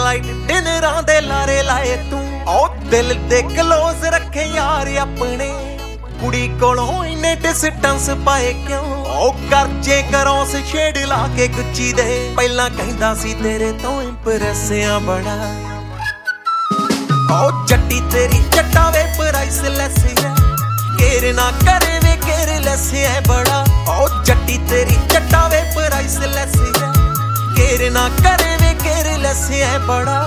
light ਡਿਨਰਾਂ ਦੇ ਲਾਰੇ ਲਾਏ ਤੂੰ ਉਹ ਦਿਲ ਦੇ ਕਲੋਜ਼ ਰੱਖੇ ਯਾਰ ਆਪਣੇ ਕੁੜੀ ਕੋਲੋਂ ਇੰਨੇ ਡਿਸਟੈਂਸ ਪਾਏ ਕਿਉਂ ਉਹ ਕਰਜੇ ਕਰੋਂ ਸ਼ੇਡ ਲਾ ਕੇ ਗੁੱਚੀ ਦੇ ਪਹਿਲਾਂ ਕਹਿੰਦਾ ਸੀ ਤੇਰੇ ਤੋਂ ਇੰਪ੍ਰੈਸ ਆ ਬੜਾ ਉਹ ਜੱਟੀ ਤੇਰੀ ਜੱਟਾ ਵੇ ਪ੍ਰਾਈਸਲੈਸ ਹੈ ਕੇਰ ਨਾ ਕਰੇ ਵੇ ਕੇਅਰਲੈਸ ਹੈ ਬੜਾ ਉਹ ਜੱਟੀ ਤੇਰੀ ਜੱਟਾ ਵੇ ਪ੍ਰਾਈਸਲੈਸ ਹੈ ਕੇਰ ਨਾ ਕਰੇ ਵੇ ਕੇਅਰਲੈਸ ਹੈ ਬੜਾ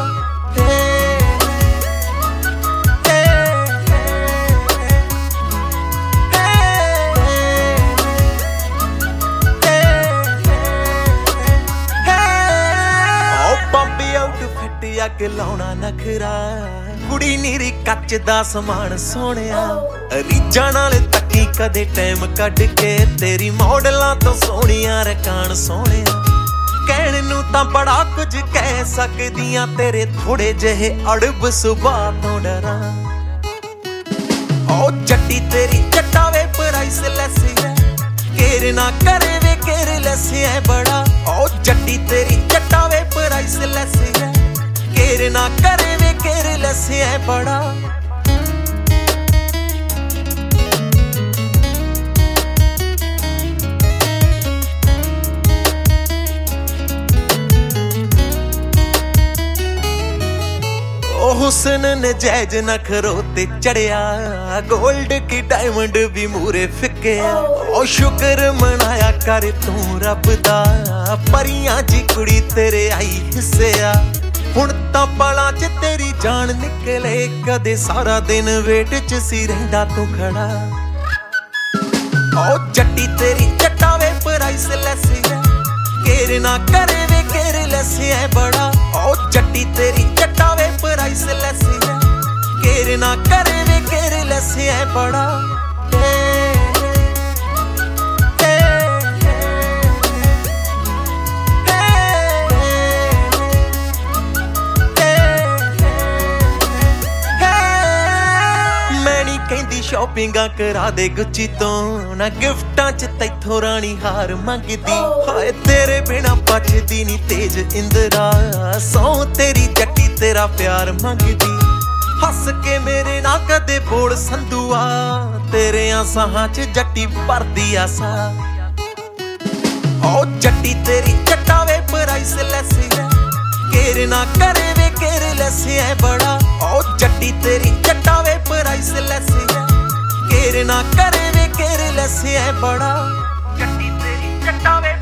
ਅੱਗ ਲਾਉਣਾ ਨਖਰਾ ਕੁੜੀ ਨੀਰੀ ਕੱਚ ਦਾ ਸਮਾਨ ਸੋਹਣਿਆ ਰੀਝਾਂ ਨਾਲ ਤੱਕੀ ਕਦੇ ਟਾਈਮ ਕੱਢ ਕੇ ਤੇਰੀ ਮਾਡਲਾਂ ਤੋਂ ਸੋਹਣੀਆਂ ਰਕਾਨ ਸੋਹਣਿਆ ਕਹਿਣ ਨੂੰ ਤਾਂ ਬੜਾ ਕੁਝ ਕਹਿ ਸਕਦੀਆਂ ਤੇਰੇ ਥੋੜੇ ਜਿਹੇ ਅੜਬ ਸੁਭਾਅ ਤੋਂ ਡਰਾਂ ਉਹ ਜੱਟੀ ਤੇਰੀ ਜੱਟਾ ਵੇ ਪ੍ਰਾਈਸਲੈਸ ਹੈ ਕੇਰ ਨਾ ਕਰੇ ਵੇ ਕੇਅਰਲੈਸ ਹੈ ਬੜਾ ਉਹ ਜੱਟੀ ਤੇਰੀ ਜੱਟਾ ਵੇ ਪ੍ਰਾਈਸਲੈਸ ਹੈ ਕੇਰ ਨਾ ਕਰੇ ਵੇ ਕੇਅਰਲੈਸ ਹੈ ਬੜਾ ਉਹ ਹੁਸਨ ਨਜਾਇਜ਼ ਨਖਰੋ ਤੇ ਚੜਿਆ ਗੋਲਡ ਕੀ ਡਾਇਮੰਡ ਵੀ ਮੂਰੇ ਫਿੱਕਿਆ ਉਹ ਸ਼ੁਕਰ ਮਨਾਇਆ ਕਰ ਤੂੰ ਰੱਬ ਦਾ ਪਰੀਆਂ ਜੀ ਕੁੜੀ ਤੇਰੇ ਆਈ ਹਿੱਸਿਆ ਹੁਣ ਤਾਂ ਪਲਾਂ 'ਚ ਤੇਰੀ ਜਾਨ ਨਿਕਲੇ ਕਦੇ ਸਾਰਾ ਦਿਨ ਵੇਟ 'ਚ ਸੀ ਰਹਿੰਦਾ ਤੂੰ ਖੜਾ ਉਹ ਜੱਟੀ ਤੇਰੀ ਜੱਟਾ ਵੇ ਪ੍ਰਾਈਸਲੈਸ ਹੈ ਕੇਰ ਨਾ ਕਰੇ ਵੇ ਕੇਅਰਲੈਸ ਹੈ ਬੜਾ ਉਹ ਜੱਟੀ ਤੇਰੀ ਜੱਟਾ ਵੇ ਪ੍ਰਾਈਸਲੈਸ ਹੈ ਕੇਰ ਨਾ ਕਰੇ ਵੇ ਕੇਅਰਲੈਸ ਹੈ ਬੜਾ ਕਹਿੰਦੀ ਸ਼ਾਪਿੰਗਾਂ ਕਰਾ ਦੇ ਗੁੱਚੀ ਤੋਂ ਨਾ ਗਿਫਟਾਂ 'ਚ ਤੈਥੋਂ ਰਾਣੀ ਹਾਰ ਮੰਗਦੀ ਹਾਏ ਤੇਰੇ ਬਿਨਾ ਬਚਦੀ ਨੀ ਤੇਜ ਇੰਦਰਾ ਸੌ ਤੇਰੀ ਜੱਟੀ ਤੇਰਾ ਪਿਆਰ ਮੰਗਦੀ ਹੱਸ ਕੇ ਮੇਰੇ ਨਾਲ ਕਦੇ ਬੋਲ ਸੰਧੂਆ ਤੇਰਿਆਂ ਸਾਹਾਂ 'ਚ ਜੱਟੀ ਭਰਦੀ ਆਸਾ ਉਹ ਜੱਟੀ ਤੇਰੀ ਜੱਟਾ ਵੇ ਪ੍ਰਾਈਸਲੈਸ ਹੈ ਕੇਰ ਨਾ ਕਰੇ ਵੇ ਕੇਅਰਲੈਸ ਹੈ ਬੜਾ ਉਹ ਜੱਟੀ ਤੇਰੀ ਜੱਟਾ ਵੇ ਪ੍ਰਾਈਸਲੈਸ ਹੈ ਕੇਰ ਨਾ ਕਰੇ ਵੇ ਕੇਅਰਲੈਸ ਹੈ ਬੜਾ ਜੱਟੀ ਤੇਰੀ ਜੱਟਾ ਵੇ